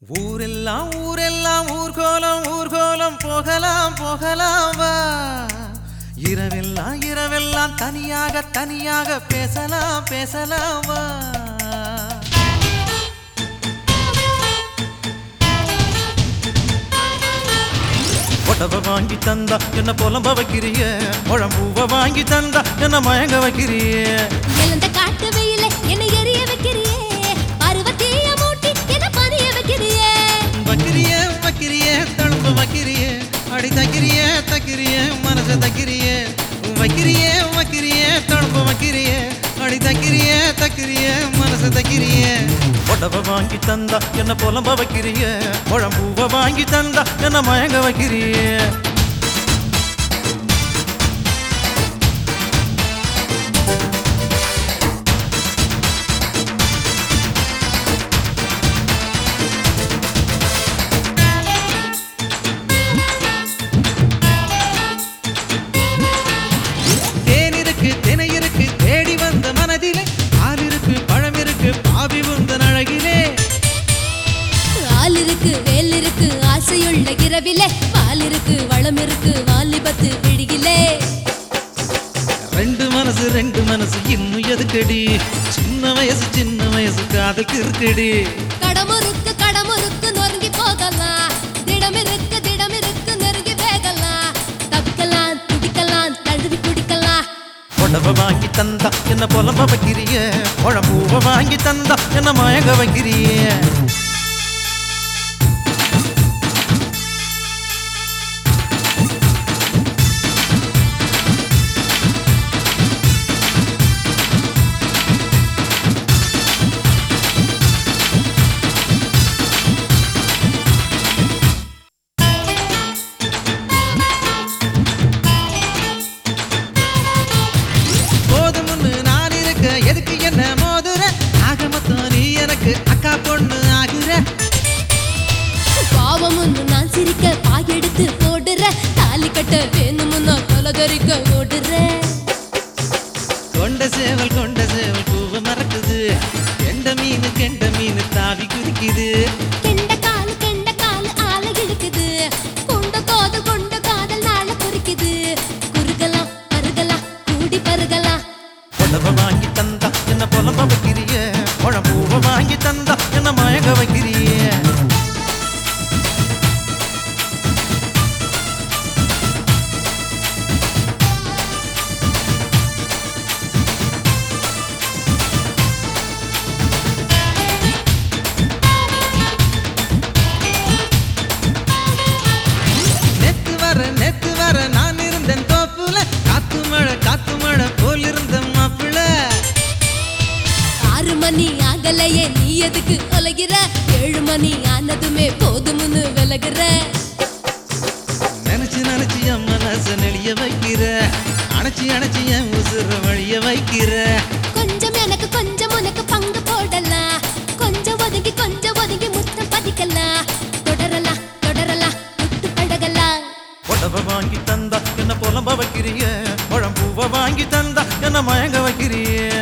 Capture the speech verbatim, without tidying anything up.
ஊரெல்லாம் ஊரெல்லாம் ஊர்கோலம் ஊர்கோலம் போகலாம் போகலாம் வா. இரவெல்லாம் இரவெல்லாம் தனியாக தனியாக பேசலாம் பேசலாம் வா. ஒட்டவை வாங்கி தந்தா என்ன புலம்ப வைக்கிறிய, குழம்பூவை வாங்கி தந்தா என்ன மயங்க வைக்கிறிய. எழுந்த காட்டு வெயில என்னை எரிய வைக்கிறியே, பருவத்தீய மூட்டி என்ன பறிய வைக்கிறியே. வைக்கிறிய வைக்கிறிய தழும்பு வைக்கிறிய, அடி தக்கிறிய தக்கிறிய மனச தக்கிறிய. வைக்கிறிய வைக்கிறிய தழும்பு வைக்கிறிய, அடி தக்கிறிய தக்கிறிய மனச தக்கிறிய. ஒட்டவை வாங்கி தந்தா என்ன புலம்ப வைக்கிறிய, குழம்பூவை வாங்கி தந்தா என்ன மயங்க வைக்கிறிய. ஆசையுள்ள இரவிலே பால் இருக்கு வளம் இருக்கு வாலிபத்து விழியிலே. ரெண்டு மனசு ரெண்டு மனசு இன்னும் எதுக்கடி, சின்ன வயசு சின்ன வயசு காதுக்கு இருக்குடி. கடமுறுக்கு கடமுறுக்கு நொறுங்கி போகலாம், திடம் இருக்கு திடம் இருக்கு நெருங்கி வேகலாம். தப்பிக்கலாம் துடிக்கலாம் தழுவி குடிக்கலாம். உடவை வாங்கி தந்தா என்ன புலம்ப வைக்கிறிய, குழம்பூவை வாங்கி தந்தா என்ன மயங்க வைக்கிறிய. எதுக்கு என்ன மோதுற, ஆக மொத்தம் நீ எனக்கு அக்கா பொண்ணு ஆகுற. பாவம் ஒன்று நான் சிரிக்க பாயெடுத்து போடுற, தாலி கட்ட வேணுமுன்னா கொலகரிக்க ஓடுற. கொண்ட சேவல் கொண்ட சேவல் பூவை மறக்குது, கெண்ட மீன் கெண்ட மீன் தாவி குதிக்குது. கெண்ட காலு கெண்ட காலு ஆள இழுக்குது, கொண்ட காதல் கொண்ட காதல் நாள குறிக்குது. குறுகலாம் பருகலாம் கூடி பருகலாம். உடவை வாங்கி தந்தா என்ன புலம்ப வைக்கிறிய, குழம்பூவை வாங்கி தந்தா என்ன மயங்க வைக்கிறிய. நேத்து வர நேத்து வர நான் இருந்தேன் தோப்புல, காத்து மழை காத்து மழை போல் இருந்த மாப்பிள்ள. ஆறு மணி ஆகலையே நீ எதுக்கு ஒலகிற, ஏழு மணி ஆனதுமே போதும்னு விலகுற. நினைச்சு நினைச்சு என் மனச நெளிய வைக்கிற, அணைச்சி அணைச்சி என் உசுர வழிய வைக்கிற. கொஞ்சம் எனக்கு கொஞ்சம் உனக்கு பங்கு போடலாம், கொஞ்சம் ஒதுங்கி கொஞ்சம் ஒதுங்கி முத்தம் பதிக்கலாம். தொடரலாம் தொடரலாம் விட்டு பழகலாம். உடவை வாங்கி தந்தா என்ன புலம்ப வைக்கிறிய, குழம்பூவை வாங்கி தந்தா என்ன மயங்க வைக்கிறிய.